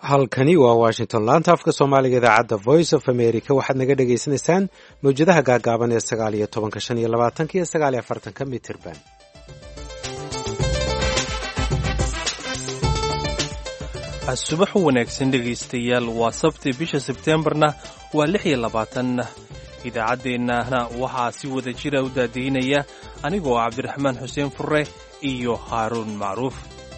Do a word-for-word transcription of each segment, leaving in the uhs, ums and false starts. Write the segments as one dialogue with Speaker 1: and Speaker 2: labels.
Speaker 1: halkani waa washington laanta afka soomaaliga idaacadda voice of america waxaad naga dhagaysanaysaan mawjadaha gaagaaban ee sagaal iyo tobanka shan iyo labaatanka iyo sagaal iyo afartanka mitirban.
Speaker 2: subax wanaagsan dhegaystayaal, waa sabti bisha sebteembarna waa lix iyo labaatan. idaacaddeenana waxaa si wada jira u daadiinaya anigoo cabdiraxmaan xuseen furre iyo haaruun macruuf.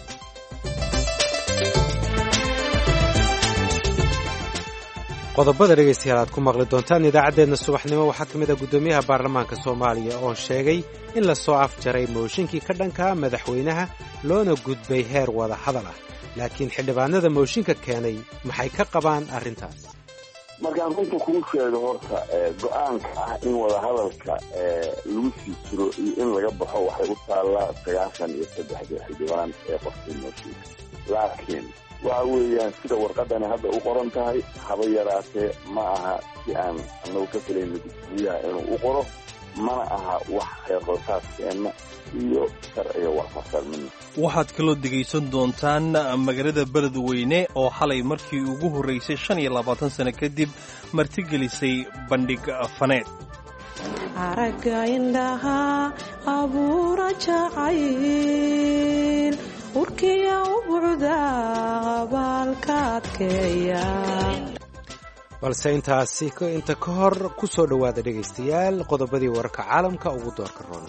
Speaker 1: qodobada dhegaystayaal aad ku maqli doontaan idaacaddeenna subaxnimo waxaa ka mid a guddoomiyaha baarlamaanka soomaaliya oo sheegay in la soo afjaray mooshinkii ka dhankaa madaxweynaha loona gudbay heer wada hadal ah, laakiin xildhibaanada mooshinka keenay maxay ka qabaan arrintaas?
Speaker 3: markaan runta kuu sheego horta go-aanka ah in wadahadalka lagu sii jiro iyo in laga baxo waxay u taallaa sagaashan iyo saddexda xildhibaan ee qofkii mooshinka, laakiin waxa weeyaan sida warqadani hadda u qoran tahay haba yaraatee ma aha si aan anagu ka filayna gudoomiyaha inuu u qoro, mana aha wax heerhoosaadkeenna iyo sharciga warfasalmina.
Speaker 2: waxaad kaloo dhegaysan doontaan magaalada beledweyne oo xalay markii ugu horraysay shan iyo labaatan sano kadib martigelisay bandhig faneed.
Speaker 4: aragga indhaha abuura jacayl urkiya u bucda baalkaadkeeya.
Speaker 1: balse intaasi inta ka hor ku soo dhowaada dhegaystayaal qodobadii wararka caalamka ugu doorka roona.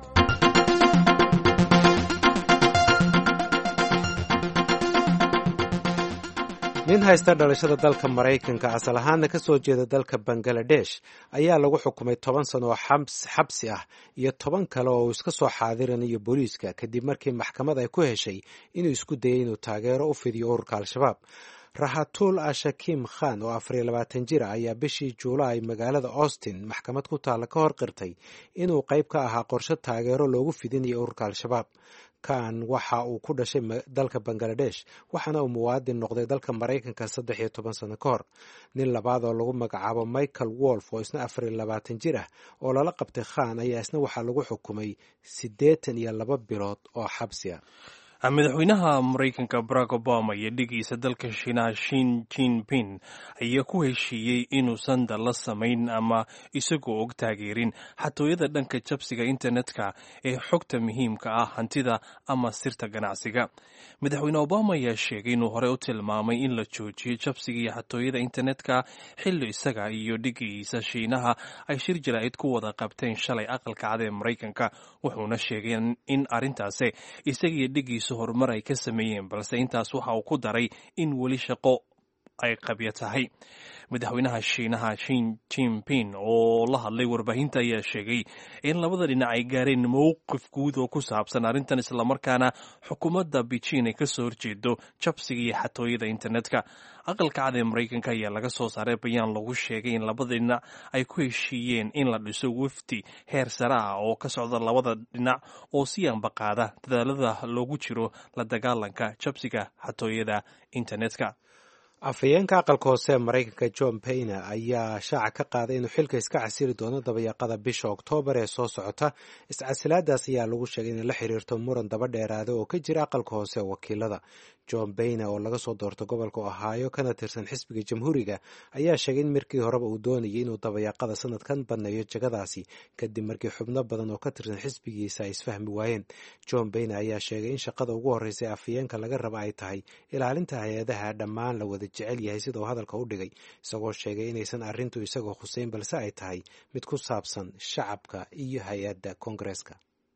Speaker 1: nin haysta dhalashada dalka maraykanka asal ahaana ka soo jeeda dalka bangaladesh ayaa lagu xukumay toban sano oo xabsi ah iyo toban kale oo uu iska soo xaadiranayo booliiska kadib markii maxkamad ay ku heshay inuu isku dayay inuu taageero u fidiyo ururka al-shabaab. rahatul ashakim khan oo afar iyo labaatan jir ah ayaa bishii juulaay magaalada austin maxkamad ku taalla ka hor qirtay inuu qayb ka ahaa qorshe taageero loogu fidinayo ururka al-shabaab. kan waxa uu ku dhashay dalka bangaladesh waxaana uu muwaadin noqday dalka maraykanka saddex iyo toban sano ka hor. nin labaad oo lagu magacaabo michael wolf oo isna afar iyo labaatan jir ah oo lala qabtay khan ayaa isna waxaa lagu xukumay siddeetan iyo laba bilood oo xabsi ah.
Speaker 2: madaxweynaha maraykanka barack obama iyo dhigiisa dalka shiinaha shin jinping ayaa ku heshiiyey inuusan dalla samayn ama isagoo og taageerin xatooyada dhanka jabsiga internetka ee xogta muhiimka ah, hantida ama sirta ganacsiga. madaxweyne obama ayaa sheegay inuu horey u tilmaamay in la joojiyey jabsiga iyo xatooyada internetka xilli isaga iyo dhigiisa shiinaha ay shir jaraa'id ku wada qabteen shalay aqalka cad ee maraykanka. wuxuuna sheegay in arrintaasi isaga iyo dhigiisa horumar ay ka sameeyeen, balse intaas waxa uu ku daray in weli shaqo ay qabya tahay. madaxweynaha shiinaha shin jinping oo la hadlay warbaahinta ayaa sheegay in labada dhinac ay gaareen mowqif guud oo ku saabsan arrintan, islamarkaana xukuumadda beijing ay ka soo horjeedo jabsiga iyo xatooyada internetka. aqalka cad ee maraykanka ayaa laga soo saaray bayaan lagu sheegay in labada dhinac ay ku heshiiyeen in la dhiso wafdi heer sare ah oo ka socda labada dhinac oo si anbaqaada dadaalada loogu jiro la dagaalanka jabsiga xatooyada internetka.
Speaker 1: afhayeenka aqalka hoose ee maraykanka john payne ayaa shaaca ka qaaday inuu xilka iska casiri doono dabayaaqada bisha oktoobar ee soo socota. iscasilaadaas ayaa lagu sheegay inay la xiriirto muran daba dheeraada oo ka jira aqalka hoose ee wakiilada. john payne oo laga soo doorto gobolka ohio kana tirsan xisbiga jamhuuriga ayaa sheegay in markii horeba uu doonayay inuu dabayaaqada sanadkan banneeyo jagadaasi kadib markii xubno badan oo ka tirsan xisbigiisa ay isfahmi waayeen. john payne ayaa sheegay in shaqada ugu horreysa ee afhayeenka laga raba ay tahay ilaalinta hay-adaha dhammaan la wada jecel yahay sida uu hadalka u dhigay, isagoo sheegay inaysan arrintu isagoo khuseyn balse ay tahay mid ku saabsan shacabka iyo hay-adda koongareeska.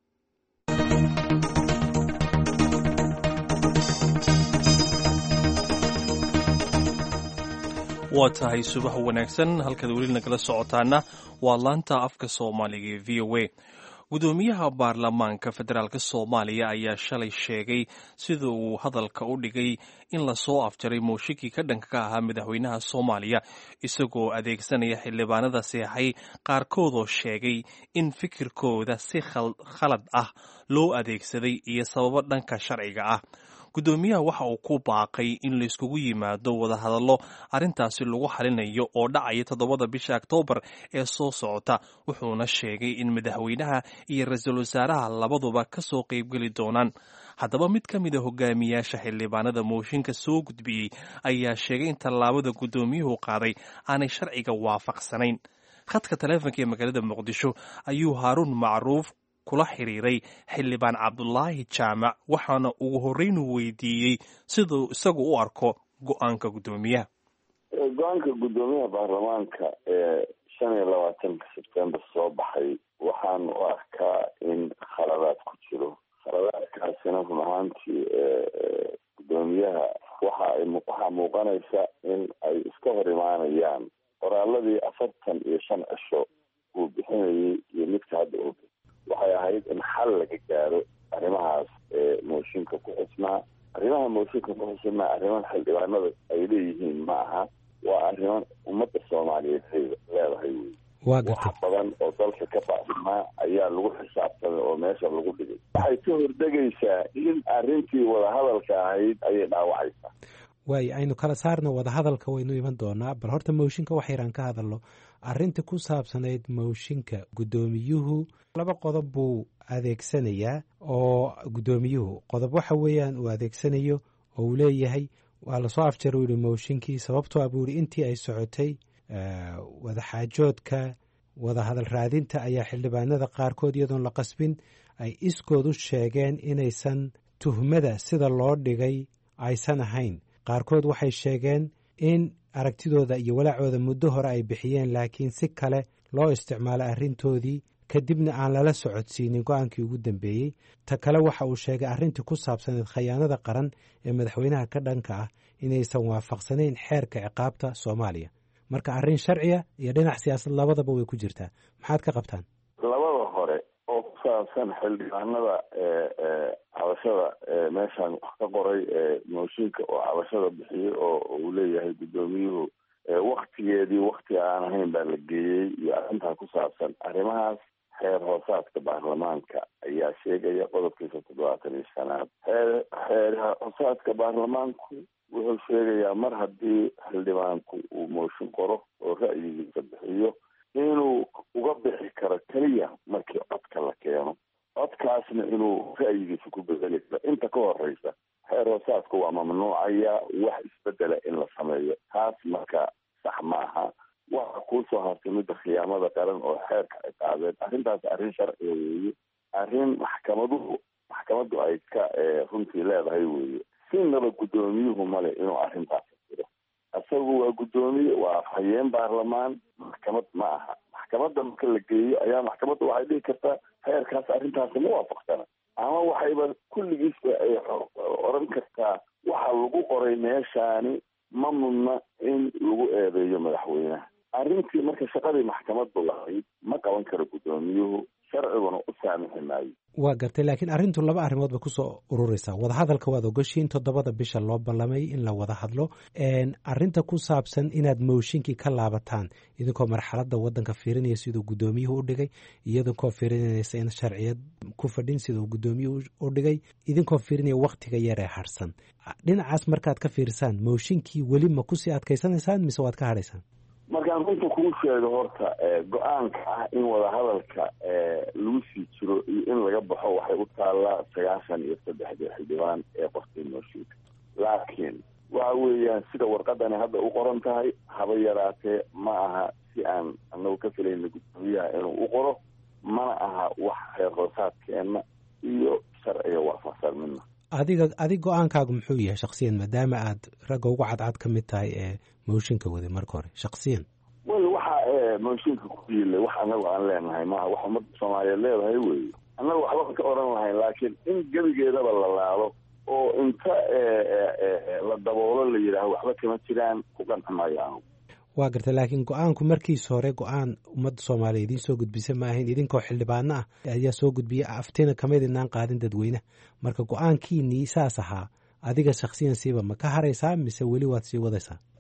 Speaker 2: waa tahay subax wanaagsan, halkaad weli nagala socotaana waa laanta afka soomaaliga ee v o a. gudoomiyaha baarlamaanka federaalk soomaaliya ayaa shalay sheegay sida uu hadalka u dhigay in lasoo afjaray mooshinkii ka dhanka ka ahaa madaxweynaha soomaaliya, isagoo adeegsanaya xildhibaanada seexay qaarkoodoo sheegay in fikirkooda si khalad ah loo adeegsaday iyo sababo dhanka sharciga ah. guddoomiyaha waxa uu ku baaqay in layskugu yimaado wadahadallo arrintaasi lagu xalinayo oo dhacaya toddobada bisha oktoobar ee soo socota wuxuuna sheegay in madaxweynaha iyo ra-iisul wasaaraha labaduba ka soo qaybgeli doonaan haddaba mid ka mid a hogaamiyaasha xildhibaanada mooshinka soo gudbiyey ayaa sheegay in tallaabada guddoomiyuhu qaaday aanay sharciga waafaqsanayn khadka taleefonka ee magaalada muqdisho ayuu haaruun macruuf kula xiriiray xildhibaan cabdulaahi jaamac waxaana ugu horreynuu weydiiyey siduu isagu u arko go-aanka guddoomiyaha
Speaker 3: go-aanka guddoomiyaha baarlamaanka ee shan iyo labaatanka sebtembar soo baxay waxaan u arkaa in khaladaad ku jiro khaladaadkaasina run ahaantii guddoomiyaha waxa waxaa muuqanaysa in ay iska hor imaanayaan qoraaladii afartan iyo shan cisho uu bixinayay iyo midka hadda og waxay ahayd in xal laga gaaro arrimahaas ee mooshinka ku xusnaa arrimaha mooshinka ku xusnaa arriman xildhibaanada ay leeyihiin ma aha waa arriman ummadda soomaaliyeed leedahay wey wax badan oo dalka ka baasimaa ayaa lagu xisaabtamay oo meesha lagu dhigay waxay ka hordegaysaa in arrintii wadahadalka ahayd ayay dhaawacaysaa
Speaker 1: waayo aynu kala saarno wadahadalka waynu iman doonaa bal horta mooshinka wax yaraan ka hadalno arrinta ku saabsanayd mooshinka guddoomiyuhu laba qodob buu adeegsanayaa oo guddoomiyuhu qodob waxa weeyaan uu adeegsanayo oo uu leeyahay waa lasoo afjar uu yihi mooshinkii sababtoo ah buu yihi intii ay socotay wadaxaajoodka wadahadal raadinta ayaa xildhibaanada qaarkood iyadoon la qasbin ay iskood u sheegeen inaysan tuhmada sida loo dhigay aysan ahayn qaarkood waxay sheegeen in aragtidooda iyo walaacooda muddo hore ay bixiyeen laakiin si kale loo isticmaalo arrintoodii kadibna aan lala socodsiinin go-aankii ugu dambeeyey ta kale waxa uu sheegay arrintii ku saabsaneed khayaanada qaran ee madaxweynaha ka dhanka ah inaysan waafaqsanayn xeerka ciqaabta soomaaliya marka arrin sharciya iyo dhinac siyaasad labadaba way ku jirtaa maxaad ka qabtaan
Speaker 3: labada hore oo ku saabsan xildhibaanada cabashada meeshaan wax ka qoray mooshinka oo cabashada bixiyey oo uu leeyahay guddoomiyuhu waktigeedii wakti aan ahayn baa la geeyey iyo arrintaa ku saabsan arrimahaas xeer hoosaadka baarlamaanka ayaa sheegaya qodobkiisa toddobaatan iyo shanaad xeer xeer hoosaadka baarlamaanku wuxuu sheegayaa mar haddii xildhibaanku uu mooshin qoro oo ra'yigiisa bixiyo inuu uga bixi karo keliya markii codka la keeno codkaasna inuu ra'yigiisa ku bedeli karo inta ka horeysa xeer hoosaadka waa mamnuucaya wax isbedela in la sameeyo taas marka sax maaha waxa kuusoo hartay midda khiyaamada qaran oo xeerka ciqaabeed arrintaas arrin sharciga weeye arrin maxkamaduhu maxkamaddu ay ka runtii leedahay weeye sinaba guddoomiyuhu male inuu arrintaas jiro isagu waa guddoomiye waa afhayeen baarlamaan maxkamad ma aha maxkamadda marka la geeyo ayaa maxkamadda waxay dhihi kartaa xeerkaas arrintaasi ma waafaqsana ama waxayba kulligiisba ay oran kartaa waxa lagu qoray meeshaani ma mudna in lagu eedeeyo madaxweynaha arrintii marka shaqadii maxkamaddu lahayd ma qaban karo guddoomiyuhu sharciguna u saamixi maayo
Speaker 1: waa gartay laakiin arrintu laba arrimood ba kusoo ururaysaa wadahadalka waad ogoshiin toddobada bisha loo ballamay in la wada hadlo arrinta ku saabsan inaad mooshinkii ka laabataan idinkoo marxaladda waddanka fiirinaya siduu guddoomiyuhu u dhigay idinkoo fiirinaysa in sharciyad ku fadhin siduu guddoomiyuhu u dhigay idinkoo fiirinaya waktiga yaree harsan dhinacaas markaad ka fiirsaan mooshinkii weli ma kusii adkaysanaysaan mise waad ka hadhaysaan
Speaker 3: markaan runta kuu sheego horta go-aanka ah in wadahadalka lagu sii jiro iyo in laga baxo waxay u taallaa sagaashan iyo saddexdii xildhibaan ee qortay mooshinka laakiin waxa weeyaan sida warqadani hadda u qoran tahay haba yaraatee ma aha si aan anagu ka filayna guddoomiyaha inuu u qoro mana aha wax reer hoosaadkeenna iyo sharciga waafaqsan midna
Speaker 1: adiga adig go-aankaagu muxuu yahay shaksiyan maadaama aad ragga ugu cadcad ka mid tahay ee mooshinka waday marka hore shaksiyan
Speaker 3: wel waxa mooshinka ku yiilay wax anagu aan leenahay maaha wax ummadda soomaaliyeed leedahay weeye annaga waxba ka oran lahayn laakiin in gebigeedaba la laalo oo inta la daboolo la yidhaaho waxba kama jiraan ku qanci maayo anigu
Speaker 1: waa gartay laakiin go-aanku markiisa hore go-aan ummadda soomaaliya idiin soo gudbisa ma ahayn idinkoo xildhibaano ah ayaa soo gudbiya aftina kamid idnaan qaadin dadweynaha marka go-aankiinii saas ahaa adiga shaksiyan siiba ma ka haraysaa mise weli waad sii wadaysaa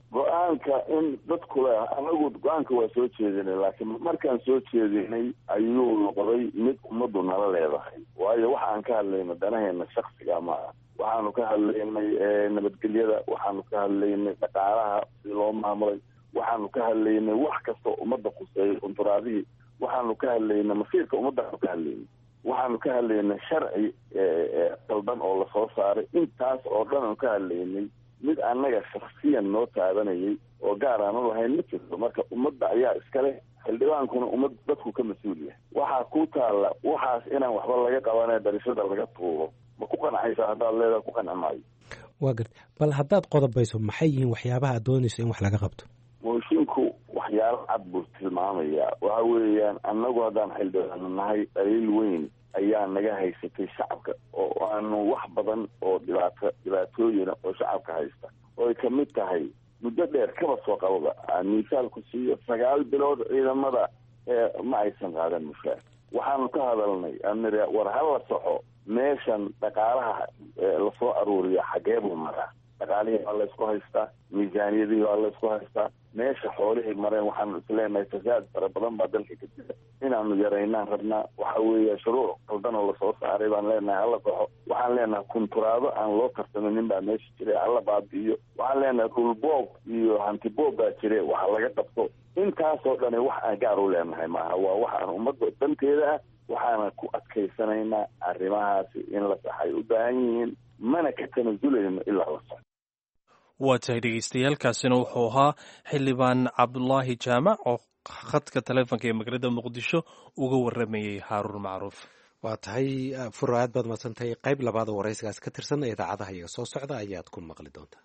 Speaker 3: go-aanka in dadku le anagu go-aanka waa soo jeedinay laakiin markaan soo jeedinay ayuu noqday mid ummaddu nala leedahay waayo waxa aan ka hadlayna danaheena shaksiga ma ah waxaanu ka hadlaynay nabadgelyada waxaanu ka hadlaynay dhaqaalaha si loo maamulay waxaanu ka hadlaynay wax kastoo ummadda quseeyo kunturaadihii waxaanu ka hadlaynay masiirka ummaddaanu ka hadlaynay waxaanu ka hadlaynay sharci qaldan oo lasoo saaray intaas oo dhan aanu ka hadlaynay mid annaga shaksiyan noo taabanayay oo gaar aanu lahayn ma jirto marka ummadda ayaa iskale xildhibaankuna ummad dadku ka mas-uul yahay waxaa ku taalla waxaas inaan waxba laga qabanee darishada laga tuubo ma ku qancaysa haddaad leedaha ku qanci maayo
Speaker 1: waa garta bal haddaad qodobayso maxay yihiin waxyaabaha aad doonayso in wax laga qabto
Speaker 3: mooshiinku waxyaalo cad buu tilmaamayaa waxa weeyaan annagu haddaan xildhibaano nahay dhaliil weyn ayaa naga haysatay shacabka oo aanu wax badan oo dhibaato dhibaatooyina oo shacabka haysta oo ay kamid tahay muddo dheer kaba soo qababa aan miisaalku siiyo sagaal bilood ciidamada ma aysan qaadan mushaar waxaanu ka hadalnay amir war ha la soxo meeshan dhaqaalaha lasoo aruuriya xagee buu maraa dhaqaalihii waa laysku haystaa miisaaniyadihii waa laysku haystaa meesha xoolihii mareen waxaanu isleenahay fasaad fara badan baa dalka ka jira inaanu yaraynaan rabnaa waxa weeye shuruuc qaldan oo lasoo saaray baan leenahay hala soxo waxaan leenahay kunturaado aan loo tartamanin baa meesha jira hala baabi'iyo waxaan leenahay dhulboob iyo hantiboob baa jire waxa laga qabto intaasoo dhani wax aan gaar u leenahay maaha waa waxaan ummadda danteeda ah waxaana ku adkaysanaynaa arrimahaasi in la saxay u baahan yihiin mana ka tanaasulayno ilaa la soxo
Speaker 2: waa tahay dhegeystayaaalkaasina wuxuu ahaa xildhibaan cabdulaahi jaamac oo khadka taleefonka ee magaalada muqdisho uga waramayey haaruun macruuf
Speaker 1: waa tahay furo aad baad madsantahay qayb labaad oo waraysigaas ka tirsan ee idaacadaha iyaga soo socda ayaad ku maqli doontaa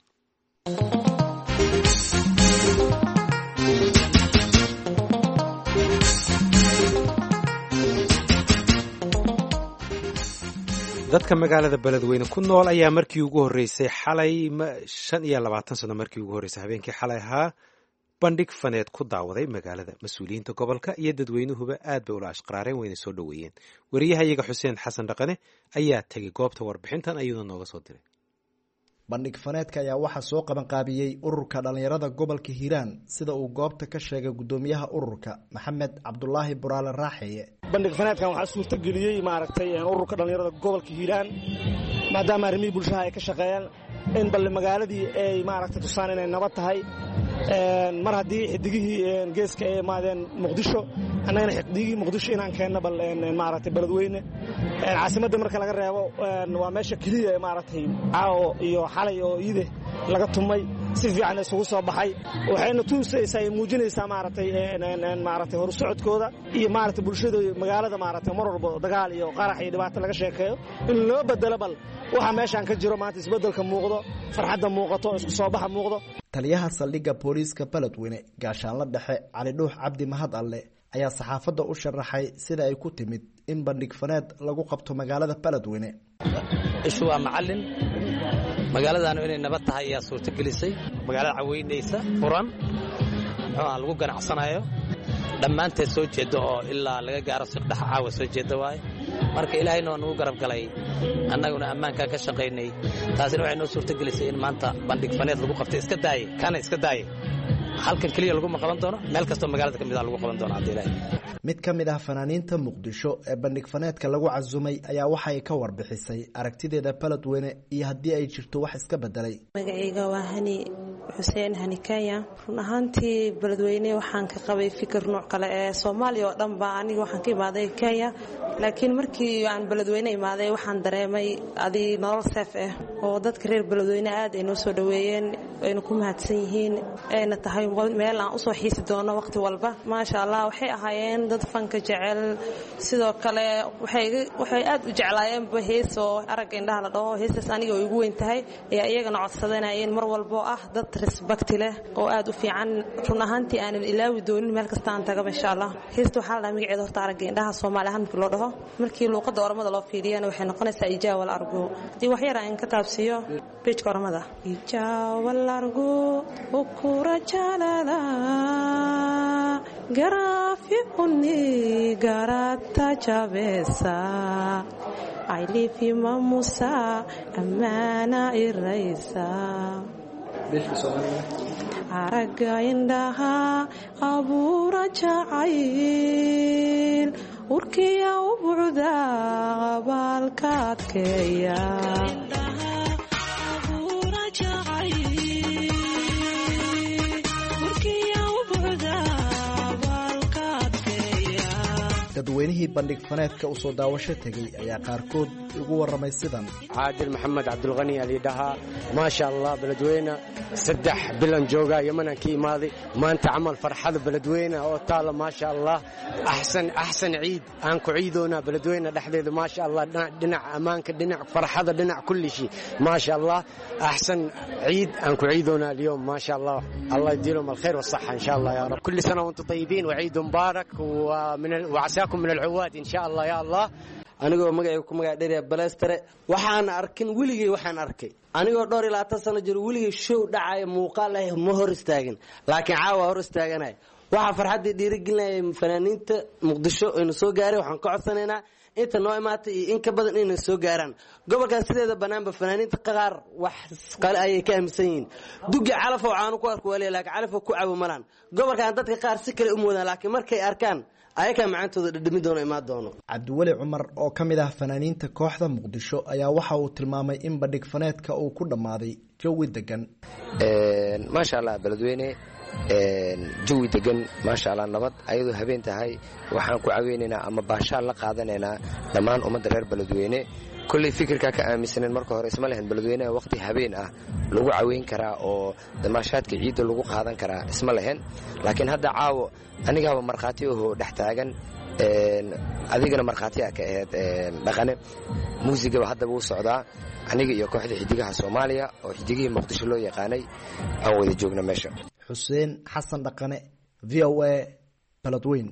Speaker 1: dadka magaalada beledweyne ku nool ayaa markii ugu horreysay xalay shan iyo labaatan sano markii ugu horreysay habeenkii xalay ahaa bandhig faneed ku daawaday magaalada mas-uuliyiinta gobolka iyo dadweynuhuba aad bay ula ashqaraareen wayna soo dhoweeyeen wariyahayaga xuseen xasan dhaqane ayaa tegey goobta warbixintan ayuuna nooga soo diray
Speaker 5: bandhig faneedka ayaa waxaa soo qabanqaabiyey ururka dhallinyarada gobolka hiiraan sida uu goobta ka sheegay guddoomiyaha ururka maxamed cabdulaahi buraale raaxeeye
Speaker 6: bandhig faneedkan waxaa suurtageliyey maaragtay ururka dhallinyarada gobolka hiiraan maadaama arrimihii bulshaha ay ka shaqeeyaan in balle magaaladii ay maaragtay tusaan inay nabad tahay mar haddii xidigihii geeska ay imaadeen muqdisho annagana xidigihii muqdisho inaan keenno bal maaragtay beledweyne caasimadda marka laga reebo waa meesha keliya maaragtay caawo iyo xalay oo iide laga tumay si fiican isugu soo baxay waxayna tuusaysaa ay muujinaysaa maaragtay maaragtay horu socodkooda iyo maaragtay bulshada magaalada maaragtay mar walba dagaal iyo qarax iyo dhibaato laga sheekeeyo in loo bedelo bal waxa meeshaan ka jiro maanta isbeddelka muuqdo farxadda muuqato isku soo baxa muuqdo
Speaker 5: taliyaha saldhigga booliiska beledweyne gaashaanla dhexe cali dhuux cabdi mahad alle ayaa saxaafadda u sharaxay sida ay ku timid in bandhig faneed lagu qabto magaalada beledweyne
Speaker 7: ishu waa macallin magaaladaanu inay nabad tahay ayaa suurtagelisay magaalada caweynaysa furan muxuu ah lagu ganacsanayo dhammaanteed soo jeedda oo ilaa laga gaaro siqdhexa caawa soo jeedda waaye marka ilaahayna waa nagu garab galay annaguna ammaankaa ka shaqaynay taasina waxay noo suurtagelisay in maanta bandhig faneed lagu qabtay iska daaye kana iska daaye halkan keliya laguma qaban doono meel kastoo magaalada ka mid ah lagu qaban doono haddii ilaahay
Speaker 5: mid ka mid ah fanaaniinta muqdisho ee bandhig faneedka lagu casumay ayaa waxay ka warbixisay aragtideeda beledweyne iyo haddii ay jirto wax iska bedelay
Speaker 4: magacayga waa hani xuseen hani kenya run ahaantii beledweyne waxaan ka qabay fikir nooc kale ee soomaaliya oo dhan ba aniga waxaan ka imaaday kenya laakiin markii aan beledweyne imaaday waxaan dareemay adii nolol seef ah oo dadka reer beledweyne aad ay noo soo dhoweeyeen ayna ku mahadsan yihiin ayna tahay meel aan usoo xiisi doono waqti walba maasha allah waxay ahaayeen dad fanka jecel sidoo kale waxay aad u jeclaayeen hees oo aragga indhaha la dhaho heestaas aniga oo igu weyn tahay ayaa iyagana codsadanayeen mar walbo ah dad respecti leh oo aad u fiican run ahaantii aanan ilaawi doonin meel kasta aan tagaba insha allah heesta waxaa la dhahaa magaceeda horta aragga indhaha soomaali ahaan markii loo dhaho markii luuqadda oromada loo fiiriyana waxay noqonaysaa ijaawal argo haddii wax yar aan ka taabsiiyo beejka oromada ijaawal argo ukura jalala garaafi uni garata jabesa aylifi mamusa ammaana iraysa aragga indhaha abuura jacayl urkiya u bucda qabaalka adkeeya
Speaker 5: dadweynihii bandhig faneedka u soo daawasho tegey ayaa qaarkood ugu warramay sidan.
Speaker 8: caadil maxamed cabdulqani alidhahaa maasha allah beledweyne saddex bilan jooga yamanan ka imaaday maanta camal farxada beledweyne oo taala maasha allah axsan axsan ciid aan ku ciidoona beledweyne dhexdeeda maasha allah dhinac ammaanka dhinac farxada dhinac kulli shay maasha allah axsan ciid aan ku ciidoona اليوم ما شاء الله الله يديلهم الخير والصحة إن شاء الله يا رب كل سنة وأنتم طيبين وعيد مبارك ومن وعساكم من العواد إن شاء الله يا الله
Speaker 9: anigoo magacaygu ku magac dheer balastare waxaan arkin weligay waxaan arkay anigoo dhowr iyo labaatan sano jir weligay show dhacay muuqaal ah ma hor istaagin laakiin caawa hor istaaganay waxa farxadii dhiirigelinay fanaaniinta muqdisho oo soo gaaray waxaan ka codsanaynaa inta noo imaatay iyo in ka badan inay soo gaaraan gobolkan sideeda banaanba fanaaniinta qaar wax qal ay ka aaminsan yihiin dugi calaf oo aan ku arko waliya laakiin calaf ku caawo malan gobolkan dadka qaar si kale u moodaan laakiin markay arkaan ayaga macantooda dhadhami doono imaad doono.
Speaker 5: cabdiweli cumar oo ka mid ah fanaaniinta kooxda muqdisho ayaa waxa uu tilmaamay in bandhig faneedka uu ku dhammaaday jawi degan
Speaker 10: maasha allah beledweyne jawi degan maasha allah nabad ayadoo habeen tahay waxaan ku caweynaynaa ama baashaal la qaadanaynaa dhammaan ummadda reer beledweyne kolley fikirkaa ka aaminsaneen marka hore isma lehen beledweyneha waqti habeen ah lagu caweyn karaa oo damaashaadka ciidda lagu qaadan karaa isma lehen laakiin hadda caawo anigaaba markhaati ahoo dhex taagan adigana markhaatiyaa ka ahayd dhaqane muusigaba haddaba u socdaa aniga iyo kooxda xidigaha soomaaliya oo xidigihii muqdisho loo yaqaanay aan wada joogna meesha.
Speaker 5: xuseen xasan dhaqane v o a beledweyne.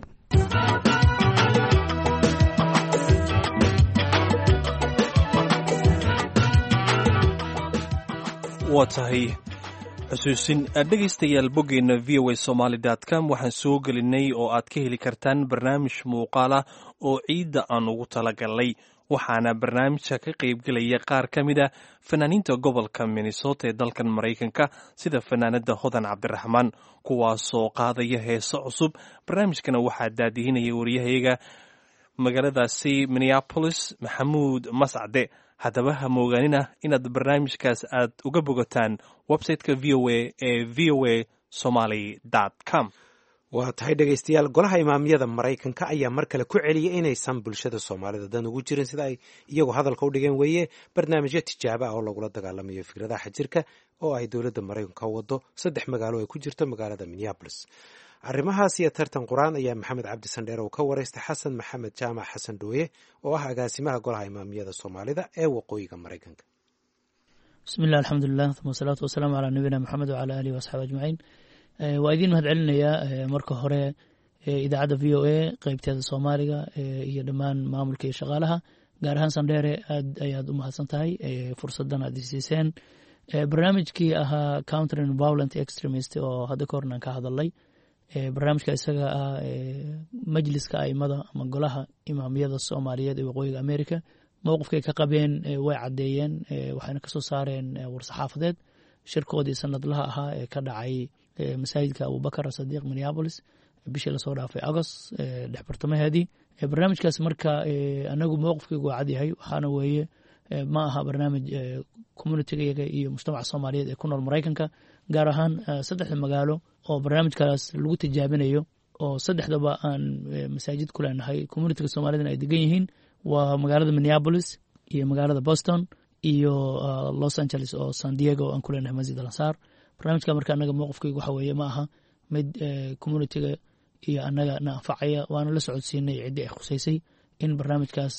Speaker 2: waa tahay xusuusin dhegaystayaal boggeenna v o a somaali com waxaan soo gelinay oo aad ka heli kartaan barnaamij muuqaal ah oo ciidda aan ugu talagalnay waxaana barnaamijka ka qaybgelaya qaar ka mid a fanaaniinta gobolka minnesota ee dalkan maraykanka sida fanaanada hodan cabdiraxmaan kuwaasoo qaadaya heeso cusub barnaamijkana waxaa daadihinaya wariyahayaga magaaladaasi minneapolis maxamuud mascade haddaba ha moogaanina inaad barnaamijkaas aad uga bogataan website-ka v o a ee v o a somaly com.
Speaker 1: waa tahay dhegaystayaal golaha imaamyada maraykanka ayaa mar kale ku celiyay inaysan bulshada soomaalida dan ugu jirin sida ay iyagu hadalka u dhigeen weeye barnaamijyo tijaabo ah oo lagula dagaalamayo fikradaha xajirka oo ay dowladda maraykanka wado saddex magaalo ay ku jirto magaalada minneapolis. arrimahaas iyo tartan qur-aan ayaa maxamed cabdi sandheer uu ka waraystay xasan maxamed jaamac xasan dhooye oo ah agaasimaha golaha imaamiyada soomaalida ee waqooyiga maraykanka.
Speaker 11: bismillahi alxamdulilah uma asalaatu wasalaamu calaa nabiyina maxamed wacala alihi waasxaabi ajmaciin. waa idiin mahad celinayaa marka hore idaacadda v o a qeybteeda soomaaliga iyo dhammaan maamulka iyo shaqaalaha gaar ahaan sandheere aad ayaad u mahadsan tahay fursadan aad isiiseen. barnaamijkii ahaa countering violent extremist oo hadda ka hornaan ka hadalay barnaamijka isaga ah majliska aimada ama golaha imaamiyada soomaaliyeed ee waqooyiga america mowqifkay ka qabeen way caddeeyeen waxayna kasoo saareen war-saxaafadeed shirkoodii sanadlaha ahaa ee ka dhacay masaajidka abubakar sadiiq minneapolis bishii lasoo dhaafay agost dhex bartamaheedii. barnaamijkaas marka anagu mowqifkaygu waa cadyahay waxaana weeye ma aha barnaamij communitigayaga iyo mujtamaca soomaaliyeed ee ku nool maraykanka gaar ahaan saddexda magaalo oo barnaamijkaas lagu tijaabinayo oo saddexdaba aan masaajid ku leenahay communitiga soomaaliyedna ay degan yihiin waa magaalada minneapolis iyo magaalada boston iyo los angeles oo san diego aan ku leenahay masjid al ansaar. barnaamijka marka anaga mowqifkaygu waxa weeye ma aha mid communitiga iyo annaga na anfacaya waana la socodsiinay ciddii ay khusaysay in barnaamijkaas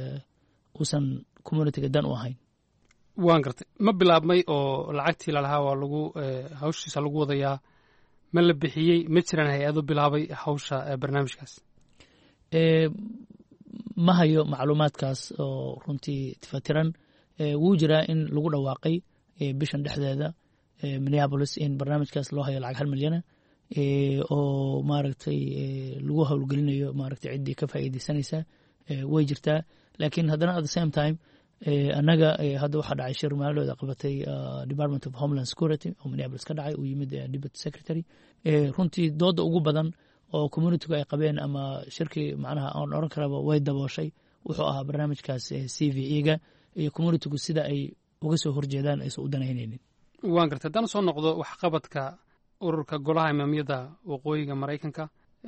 Speaker 11: uusan communitiga dan u ahayn.
Speaker 12: waan gartay ma bilaabmay oo lacagtii lalahaa waa lagu hawshiisa lagu wadayaa ma la bixiyey ma jiraan hay-ado bilaabay hawsha barnaamijkaas?
Speaker 11: ma hayo macluumaadkaas oo runtii tifatiran. wuu jiraa in lagu dhawaaqay bishan dhexdeeda minneapolis in barnaamijkaas loo hayo lacag hal milyana oo maaragtay lagu howlgelinayo maaragtay ciddii ka faa'iidaysanaysa way jirtaa laakiin haddana at the same time annaga hadda waxaa dhacay shir maalooda qabatay department of homeland security oo minneapolis ka dhacay uu yimid deputy secretary runtii dooda ugu badan oo communitygu ay qabeen ama shirkii macnaha aan oran karaba way dabooshay wuxuu ahaa barnaamijkaas c v e-ga iyo communitygu sida ay uga soo horjeedaan aysan u danaynaynin
Speaker 12: waan gartay haddaan soo noqdo waxqabadka ururka golaha imaamyada waqooyiga maraykanka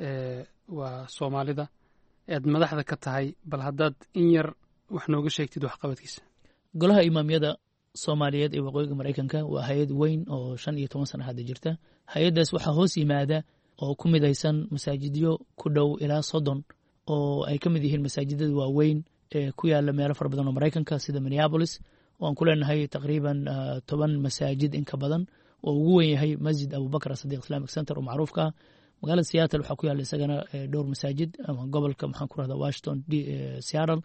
Speaker 12: waa soomaalida ead madaxda ka tahay bal haddaad in yar wax nooga sheegtid waxqabadkiisa
Speaker 11: golaha imaamyada soomaaliyeed ee waqooyiga maraykanka waa hay-ad weyn oo shan iyo toban sana hadda jirta hay-addaas waxaa hoos yimaada oo ku midaysan masaajidyo ku dhow ilaa soddon oo ay ka mid yihiin masaajidada waaweyn ee ku yaala meelo fara badan oo maraykanka sida minneapolis oo aan ku leenahay taqriiban toban masaajid in ka badan oo ugu weyn yahay masjid abubakar sadiq islamic center oo macruufka ah magaalada seattle waxaa ku yaala isagana dhowr masaajid ama gobolka maxaan ku rahda washington seattle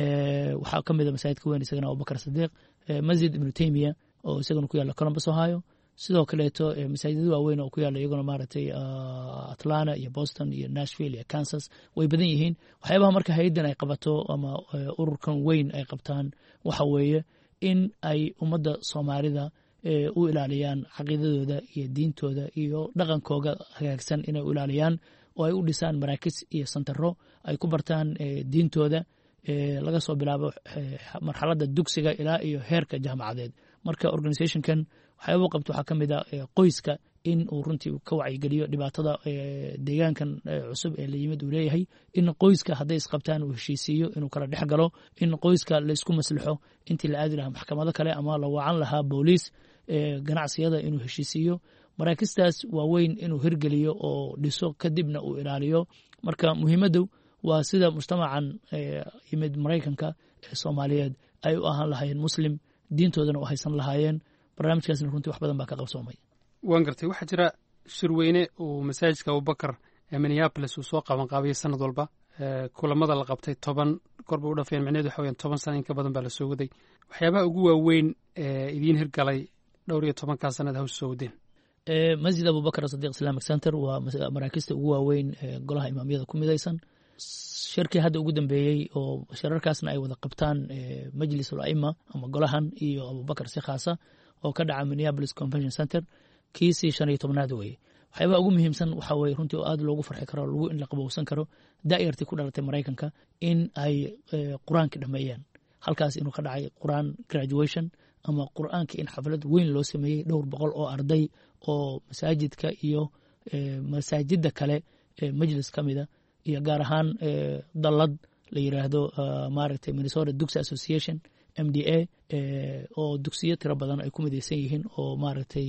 Speaker 11: waxaa ka mid a masaajidka weyn isagana abubakar sadiq masjid ibnu taymiya oo isagana ku yaala columbus ohio sidoo kaleeto masaajidada waaweyn oo ku yaala iyaguna maaragtay atlanta iyo boston iyo nashville iyo kansas way badan yihiin waxyaabaha marka hay-addan ay qabato ama ururkan weyn ay qabtaan waxa weeye in ay ummadda soomaalida u ilaaliyaan caqiidadooda iyo diintooda iyo dhaqankooga hagaagsan inay u ilaaliyaan oo ay u dhisaan maraakis iyo santaro ay ku bartaan diintooda laga soo bilaabo marxaladda dugsiga ilaa iyo heerka jaamacadeed marka organizationkan waxyaaba qabto waxaa ka mid a qoyska in uu runtii ka wacyigeliyo dhibaatada deegaankan cusub ee la yimid uu leeyahay in qoyska hadday isqabtaan uu heshiisiiyo inuu kala dhex galo in qoyska laysku maslaxo intii la aadi lahaa maxkamado kale ama la wacan lahaa booliis ganacsiyada inuu heshiisiiyo maraakistaas waaweyn inuu hirgeliyo oo dhiso kadibna uu ilaaliyo marka muhiimaddu waa sida mujtamacan yimid maraykanka ee soomaaliyeed ay u ahaan lahaayeen muslim diintoodana u haysan lahaayeen barnaamijkaasna runtii wax badan baa ka qabsoomay
Speaker 12: waan gartay waxaa jira shirweyne uu masaajidka abubakar ee minneapolis uu soo qabanqaabiyey sanad walba kulamada la qabtay toban korba u dhafeen micneheedu waxa weyaan toban sana in ka badan baa la soo waday waxyaabaha ugu waaweyn ee idiin hirgalay dhowr iyo tobankaa sanad hawsa soo wadeen
Speaker 11: masjid abubakar sadiq islamic center waa maraakista ugu waaweyn ee golaha imaamyada ku midaysan shirkii hadda ugu dambeeyey oo shirarkaasna ay wada qabtaan majlis ulaima ama golahan iyo abubakar si khaasa oo ka dhaca minneapolis convention center kiisii shan iyo tobnaad weye waxyaabaha ugu muhiimsan waxaa weye runtii oo aad loogu farxi karo lagu in la qabowsan karo daa'irtii ku dhalatay maraykanka in ay qur-aanka dhameeyaan halkaas inuu ka dhacay qur-aan graduation ama qur-aanka in xaflad weyn loo sameeyey dhowr boqol oo arday oo masaajidka iyo masaajida kale majlis ka mida iyo gaar ahaan dallad la yiraahdo maaragtay minnesota duxi association m d a oo dugsiyo tiro badan ay ku midaysan yihiin oo maaragtay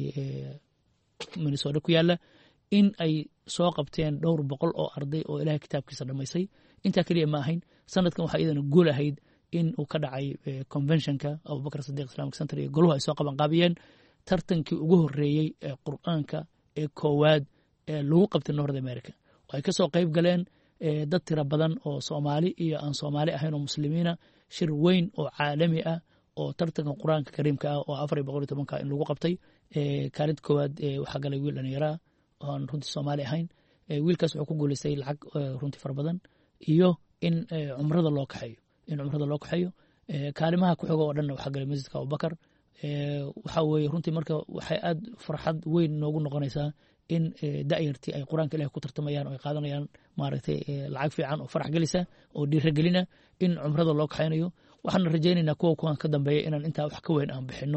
Speaker 11: minnesota ku yaala in ay soo qabteen dhowr boqol oo arday oo ilahay kitaabkiisa dhamaysay intaa keliya ma ahayn sanadkan waxaa iyadana guul ahayd in uu ka dhacay conventionka abubakar sadiq islamic center iyo goluhu ay soo qabanqaabiyeen tartankii ugu horeeyey ee qur-aanka ee koowaad ee lagu qabtay north america oo ay ka soo qayb galeen dad tiro badan oo soomaali iyo aan soomaali ahayn oo muslimiina shir weyn oo caalami ah oo tartanka qur-aanka kariimka ah oo afar iyo boqol iyo tobanka in lagu qabtay kaalid koowaad waxaa galay wiil dhallinyaraa oo aan runtii soomaali ahayn wiilkaas wuxuu ku guulaystay lacag runtii fara badan iyo in cumrada loo kaxeeyo in cumrada loo kaxeeyo kaalimaha ku xigo oo dhanna waxaa galay masjidka abubakar waxaa weeye runtii marka waxay aad farxad weyn noogu noqonaysaa in da'yartii ay qur-aanka ilahi ku tartamayaan oo ay qaadanayaan maaragtay lacag fiican oo farax gelisa oo dhiiragelina in cumrada loo kaxaynayo waxaana rajaynaynaa kuwa kuwan ka dambeeya inaan intaa wax ka weyn aan bixinno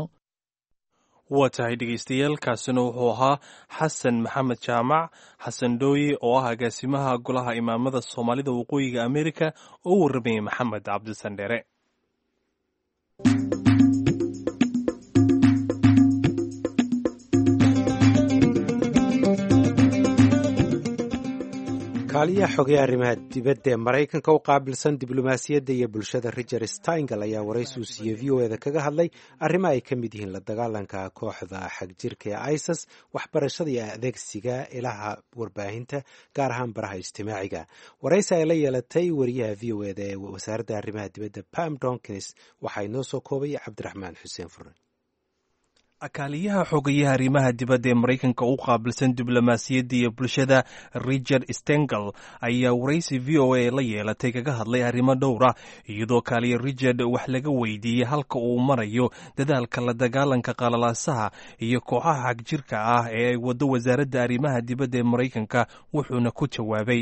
Speaker 2: waa tahay dhegeystayaal kaasina wuxuu ahaa xasan maxamed jaamac xasan dhooye oo ah agaasimaha golaha imaamada soomaalida waqooyiga amerika oo u warramayay maxamed cabdisandheere
Speaker 1: kaaliyaha xogay arrimaha dibadda ee maraykanka u qaabilsan diblomaasiyadda iyo bulshada richard steingal ayaa waraysi uu siiyey v o eda kaga hadlay arrimo ay ka mid yihiin la dagaalanka kooxda xagjirka ee isis waxbarashada iyo adeegsiga ilaha warbaahinta gaar ahaan baraha ijtimaaciga waraysi ay la yeelatay wariyaha v o eda ee wasaaradda arrimaha dibadda pam donkins waxaa inoo soo koobay cabdiraxmaan xuseen furre
Speaker 2: akaaliyaha xogayaha arrimaha dibadda ee maraykanka u qaabilsan diblomaasiyadda iyo bulshada richard stengel ayaa waraysi v o a la yeelatay kaga hadlay arrimo dhowra iyadoo kaaliya richard wax laga weydiiyey halka uu marayo dadaalka la dagaalanka qalalaasaha iyo kooxaha xagjirka ah ee ay waddo wasaaradda arrimaha dibadda ee maraykanka wuxuuna ku jawaabay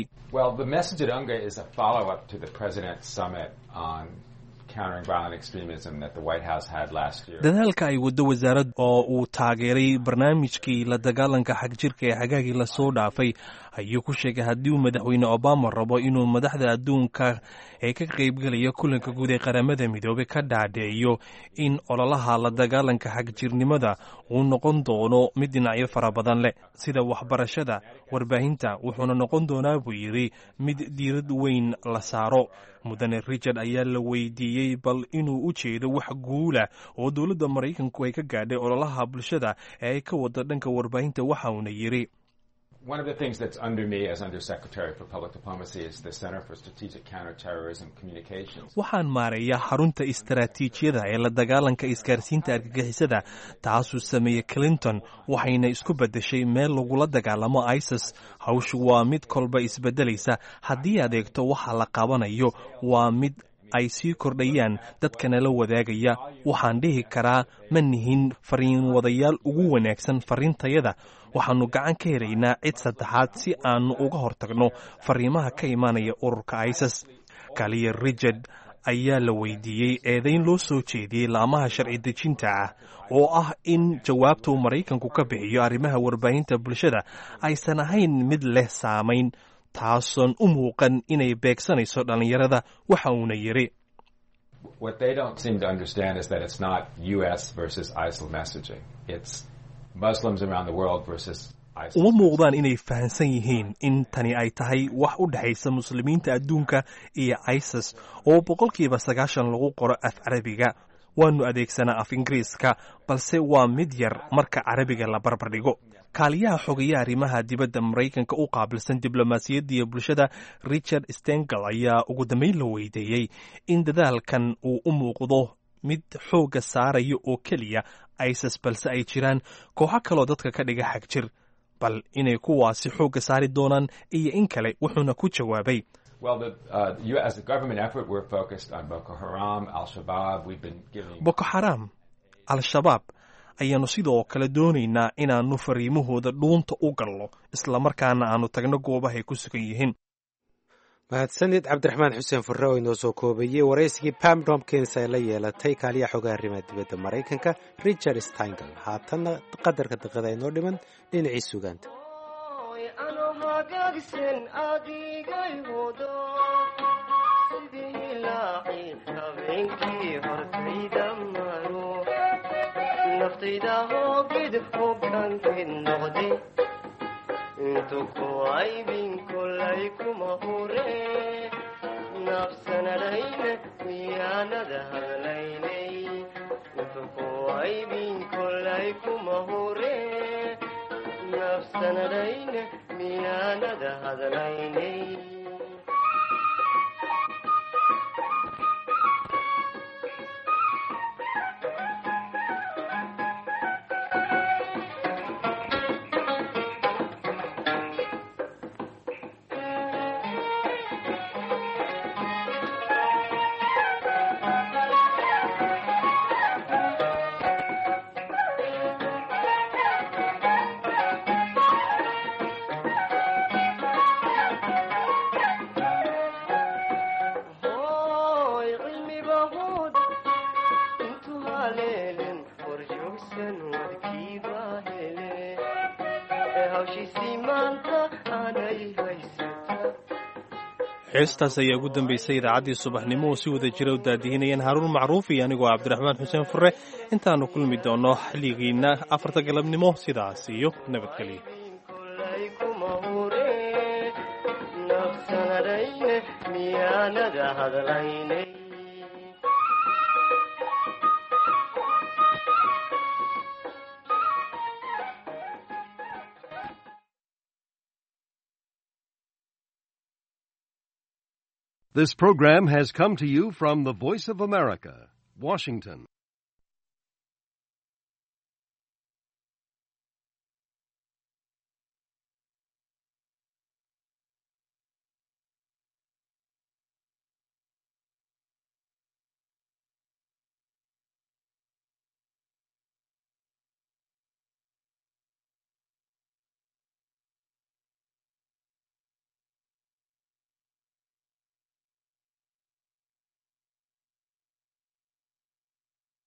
Speaker 2: dadaalka ay waddo wasaarad oo uu taageeray barnaamijkii la dagaalanka xagjirka ee xagaagii lasoo dhaafay ayuu ku sheegay haddii uu madaxweyne obama rabo inuu madaxda adduunka ee ka qaybgelaya kulanka guud ee qaramada midoobey ka dhaadheeyo in ololaha la dagaalanka xagjirnimada uu noqon doono mid dhinacyo fara badan leh sida waxbarashada warbaahinta wuxuuna noqon doonaa buu yidhi mid diirad weyn la saaro mudane richard ayaa la weydiiyey bal inuu u jeedo wax guula oo dowladda maraykanku ay ka gaadhay ololaha bulshada ee ay ka wada dhanka warbaahinta waxa uuna yidhi
Speaker 13: One of the things that's under me as Undersecretary for Public Diplomacy is the Center for Strategic Counterterrorism Communications.
Speaker 2: waxaan maareeyaa xarunta istaraatiijiyada ee la dagaalanka isgaarsiinta argagixisada taasuu sameeyey clinton waxayna isku beddeshay meel lagula dagaalamo isis hawshu waa mid kolba isbeddelaysa haddii aad eegto waxa la qabanayo waa mid ay sii kordhayaan dadkana la wadaagaya waxaan dhihi karaa ma nihin fariin wadayaal ugu wanaagsan fariintayada waxaannu gacan ka helaynaa cid saddexaad si aannu uga hortagno fariimaha ka imaanaya ururka isis kaliya richard ayaa la weydiiyey eedayn loo soo jeediyey laamaha sharci dejinta ah oo ah in jawaabta uu maraykanku ka bixiyo arrimaha warbaahinta bulshada aysan ahayn mid leh saamayn taasoon u muuqan inay beegsanayso dhallinyarada waxa uuna yidhi
Speaker 13: What they don't seem to understand is that it's not U S versus ISIL messaging. It's Muslims around the world versus ISIL.
Speaker 2: uma muuqdaan inay fahansan yihiin in tani ay tahay wax u dhexaysa muslimiinta adduunka iyo isis oo boqolkiiba sagaashan lagu qoro af carabiga waanu adeegsanaa af ingiriiska balse waa mid yar marka carabiga la barbardhigo kaaliyaha xogayaha arrimaha dibadda maraykanka u qaabilsan diblomaasiyadda iyo bulshada richard stengel ayaa ugu dambayn la weydiiyey in dadaalkan uu u muuqdo mid xoogga saaraya oo keliya isis balse ay jiraan kooxo kaloo dadka ka dhiga xagjir bal inay kuwaasi xoogga saari doonaan iyo in kale wuxuuna ku jawaabay
Speaker 13: Well, the, uh, you, as a government effort, we're focused on Boko Haram, Al-Shabaab. We've been giving...
Speaker 2: Boko Haram, Al-Shabaab ayaannu sidoo kale doonaynaa inaannu fariimahooda dhuunta u gallo islamarkaana aannu tagno goobahay ku sugan yihiin
Speaker 1: mahadsanid cabdiraxmaan xuseen furre oo inoo soo koobayey waraysigii pam domkins ay la yeelatay kaaliyaha xogaha arrimaha dibadda maraykanka richard stengel haatanna qadarka daqiiqada inoo dhiman dhinacii sugaanta
Speaker 14: naftayda hoogid hoggaankeed noqday intu ku aybin kolay kuma hure nafsanadayna miyaanada hadlaynay intu ku aybin kolay kuma hure nafsanadayna miyaanada hadlaynay
Speaker 2: heestaas ayaa ugu dambaysay idaacaddii subaxnimo oo si wada jira u daadihinayeen haaruun macruuf iyo anigoo cabdiraxmaan xuseen furre intaannu kulmi doonno xilligiinna afarta galabnimo sidaas iyo nabadgelyo
Speaker 15: This program has come to you from the Voice of America, Washington.